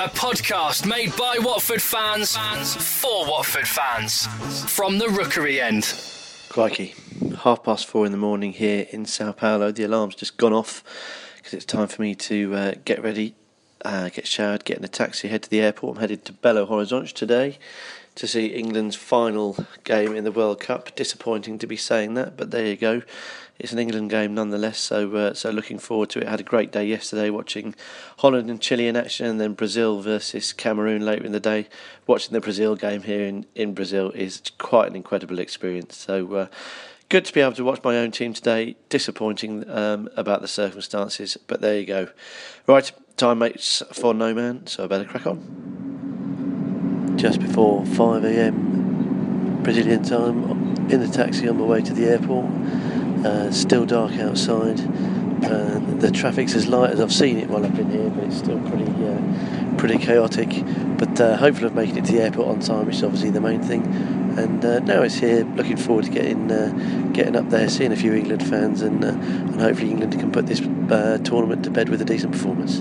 a podcast made by Watford fans for Watford fans. From the Rookery end. Crikey, 4:30 in the morning here in Sao Paulo. The alarm's just gone off because it's time for me to get ready, get showered, get in a taxi, head to the airport. I'm headed to Belo Horizonte today to see England's final game in the World Cup. Disappointing to be saying that, but there you go. It's an England game nonetheless, so looking forward to it. I had a great day yesterday watching Holland and Chile in action, and then Brazil versus Cameroon later in the day. Watching the Brazil game here in Brazil is quite an incredible experience. So good to be able to watch my own team today. Disappointing about the circumstances, but there you go. Right, time mates for no man, so I better crack on. Just before 5 a.m. Brazilian time, in the taxi on my way to the airport. Still dark outside. The traffic's as light as I've seen it while I've been here, but it's still pretty chaotic. But hopefully I'm making it to the airport on time, which is obviously the main thing. And now it's here. Looking forward to getting up there, seeing a few England fans, and hopefully England can put this tournament to bed with a decent performance.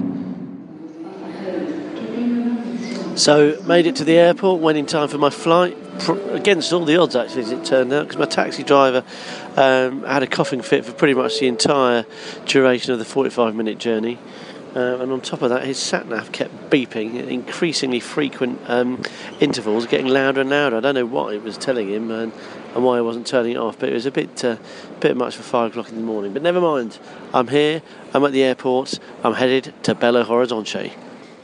So made it to the airport, went in time for my flight, against all the odds actually as it turned out, because my taxi driver had a coughing fit for pretty much the entire duration of the 45-minute journey, and on top of that his sat-nav kept beeping at increasingly frequent intervals, getting louder and louder. I don't know what it was telling him and why I wasn't turning it off, but it was a bit much for 5 o'clock in the morning. But never mind, I'm here, I'm at the airport, I'm headed to Belo Horizonte.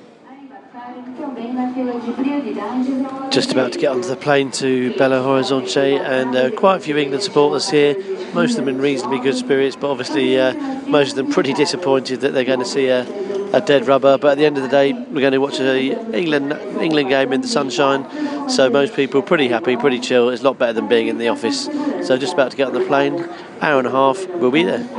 Just about to get onto the plane to Belo Horizonte, and quite a few England supporters here, most of them in reasonably good spirits, but obviously most of them pretty disappointed that they're going to see a dead rubber. But at the end of the day, we're going to watch an England game in the sunshine, so most people pretty happy, pretty chill. It's a lot better than being in the office. So just about to get on the plane, hour and a half, we'll be there.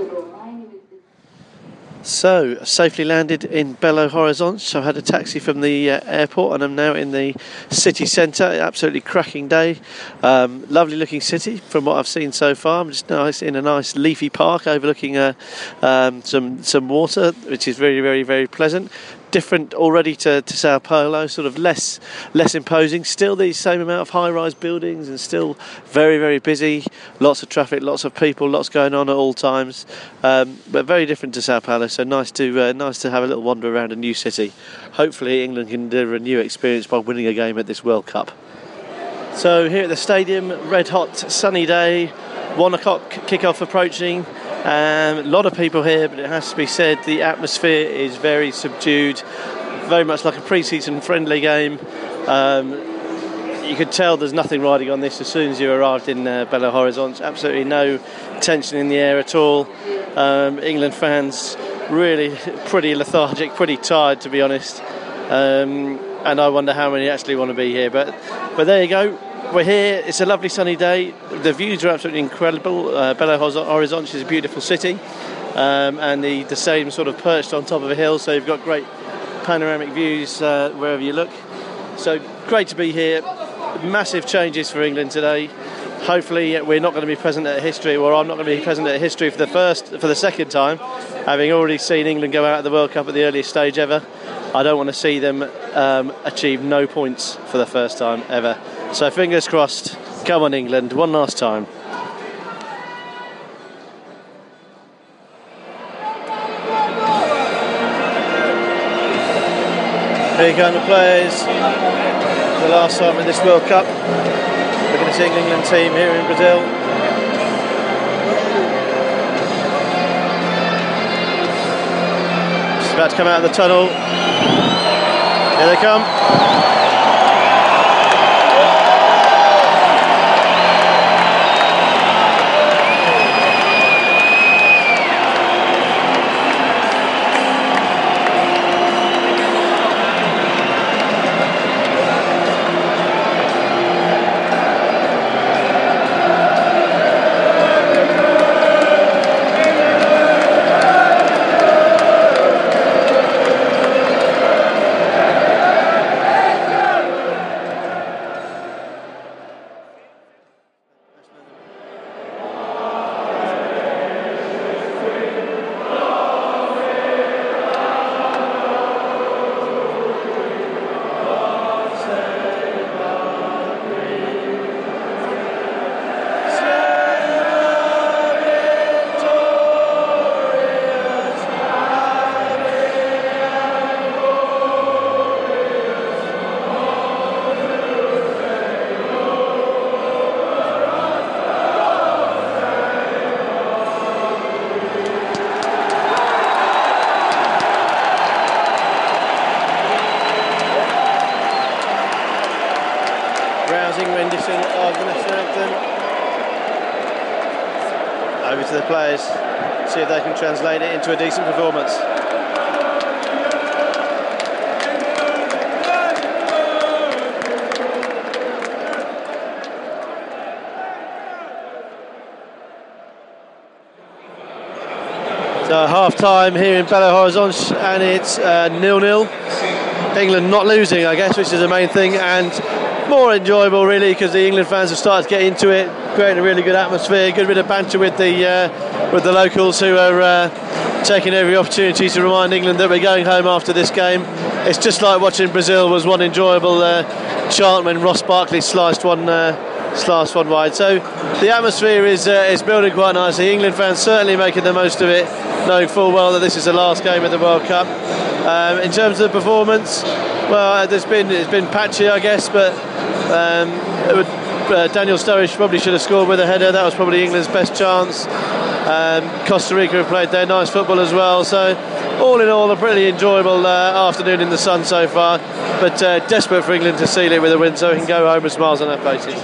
So, safely landed in Belo Horizonte. So I had a taxi from the airport and I'm now in the city centre. Absolutely cracking day. Lovely looking city from what I've seen so far. I'm just in a nice leafy park overlooking some water, which is very, very, very pleasant. Different already to Sao Paulo, sort of less imposing. Still the same amount of high-rise buildings and still very, very busy. Lots of traffic, lots of people, lots going on at all times. But very different to Sao Paulo. So nice to have a little wander around a new city. Hopefully England can deliver a new experience by winning a game at this World Cup. So here at the stadium, red hot sunny day, 1 o'clock kickoff approaching. A lot of people here, but it has to be said the atmosphere is very subdued, very much like a pre-season friendly game. You could tell there's nothing riding on this as soon as you arrived in Belo Horizonte. Absolutely no tension in the air at all. England fans really pretty lethargic, pretty tired to be honest. And I wonder how many actually want to be here. But there you go. We're here, it's a lovely sunny day, the views are absolutely incredible. Belo Horizonte is a beautiful city, and the same sort of perched on top of a hill, so you've got great panoramic views wherever you look. So great to be here. Massive changes for England today. Hopefully we're not going to be present at history, or I'm not going to be present at history for the second time, having already seen England go out of the World Cup at the earliest stage ever. I don't want to see them achieve no points for the first time ever. So fingers crossed, come on England, one last time. Here come the players, the last time in this World Cup. We're going to see an England team here in Brazil. Just about to come out of the tunnel. Here they come. rousing rendition of the national anthem. Over to the players, see if they can translate it into a decent performance. So half time here in Belo Horizonte, and it's 0-0. England not losing, I guess, which is the main thing, and more enjoyable really because the England fans have started to get into it, creating a really good atmosphere, good bit of banter with the locals who are taking every opportunity to remind England that we're going home after this game. It's just like watching Brazil was one enjoyable chant when Ross Barkley sliced one wide. So the atmosphere is building quite nicely. England fans certainly making the most of it, knowing full well that this is the last game of the World Cup. In terms of the performance, well, it's been patchy, I guess, but Daniel Sturridge probably should have scored with a header. That was probably England's best chance. Costa Rica have played their nice football as well. So all in all, a pretty enjoyable afternoon in the sun so far, but desperate for England to seal it with a win so we can go home with smiles on our faces.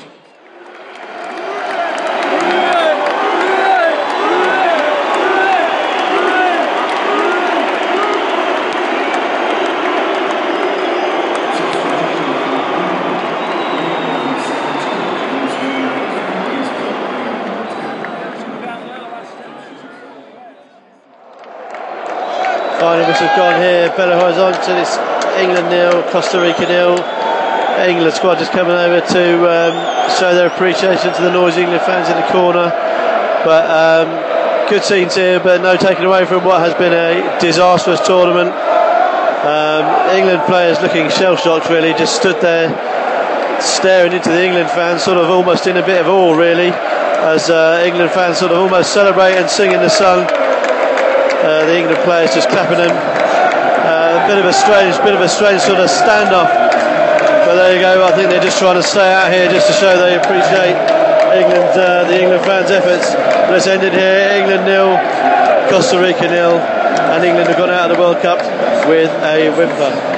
Final whistle gone here, Belo Horizonte. It's England 0, Costa Rica 0. England squad just coming over to show their appreciation to the noisy England fans in the corner. But good scenes here, but no taking away from what has been a disastrous tournament. England players looking shell-shocked really, just stood there staring into the England fans, sort of almost in a bit of awe really, as England fans sort of almost celebrate and sing in the sun. The England players just clapping them. A bit of a strange sort of standoff. But there you go. I think they're just trying to stay out here just to show they appreciate the England fans' efforts. But it's ended here. England 0, Costa Rica 0, and England have gone out of the World Cup with a whimper.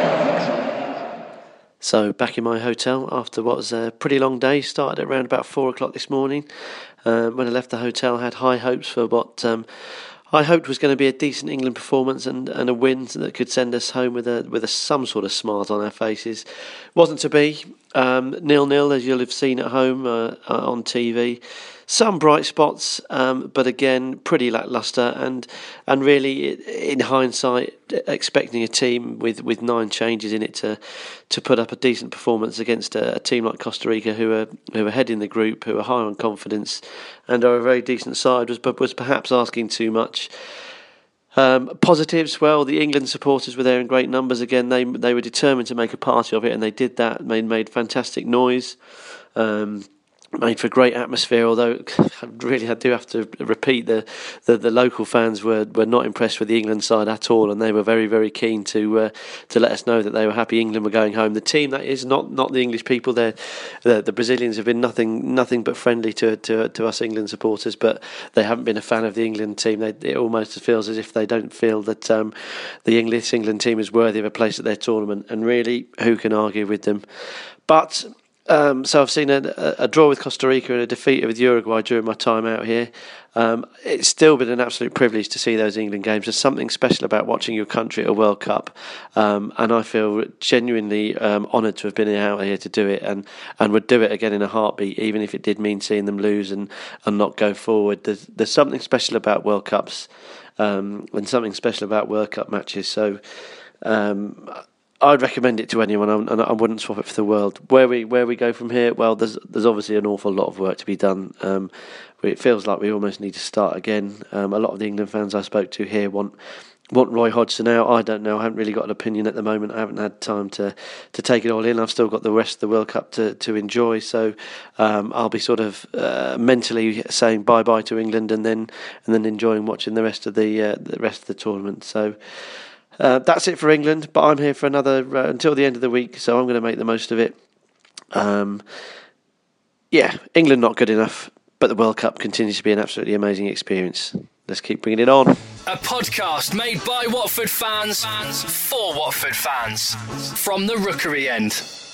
So back in my hotel after what was a pretty long day. Started at around about 4 o'clock this morning. When I left the hotel, I had high hopes for what I hoped was going to be a decent England performance and a win that could send us home with some sort of smiles on our faces. Wasn't to be. 0-0, as you'll have seen at home on TV. Some bright spots, but again pretty lacklustre, and really in hindsight, expecting a team with 9 changes in it to put up a decent performance against a team like Costa Rica, who are heading the group, who are high on confidence, and are a very decent side, was perhaps asking too much. Positives, well, the England supporters were there in great numbers again. They were determined to make a party of it, and they did that. Made fantastic noise. Made for a great atmosphere, although I do have to repeat the local fans were not impressed with the England side at all, and they were very, very keen to let us know that they were happy England were going home. The team, that is, not the English people. The Brazilians have been nothing but friendly to us England supporters, but they haven't been a fan of the England team. It almost feels as if they don't feel that the England team is worthy of a place at their tournament, and really, who can argue with them? But so I've seen a draw with Costa Rica and a defeat with Uruguay during my time out here. It's still been an absolute privilege to see those England games. There's something special about watching your country at a World Cup, and I feel genuinely honoured to have been out here to do it, and would do it again in a heartbeat, even if it did mean seeing them lose and not go forward. There's something special about World Cups, and something special about World Cup matches. So I'd recommend it to anyone, and I wouldn't swap it for the world. Where we go from here, well, there's obviously an awful lot of work to be done. It feels like we almost need to start again. A lot of the England fans I spoke to here want Roy Hodgson out. I don't know. I haven't really got an opinion at the moment. I haven't had time to take it all in. I've still got the rest of the World Cup to enjoy. So I'll be sort of mentally saying bye bye to England, and then enjoying watching the rest of the tournament. So. That's it for England, but I'm here for another until the end of the week, so I'm going to make the most of it. England not good enough, but the World Cup continues to be an absolutely amazing experience. Let's keep bringing it on. A podcast made by Watford fans for Watford fans from the Rookery End.